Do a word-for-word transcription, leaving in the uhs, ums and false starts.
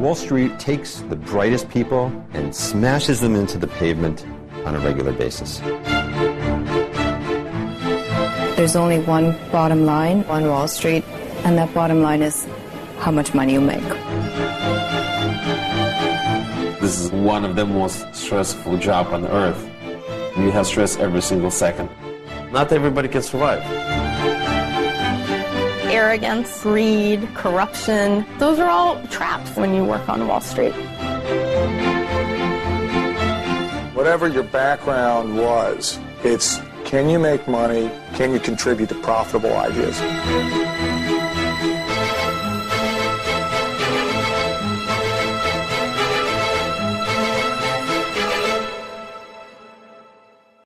Wall Street takes the brightest people and smashes them into the pavement on a regular basis. There's only one bottom line on Wall Street, and that bottom line is how much money you make. This is one of the most stressful jobs on earth. You have stress every single second. Not everybody can survive. Arrogance, greed, corruption, those are all traps when you work on Wall Street. Whatever your background was, it's can you make money, can you contribute to profitable ideas?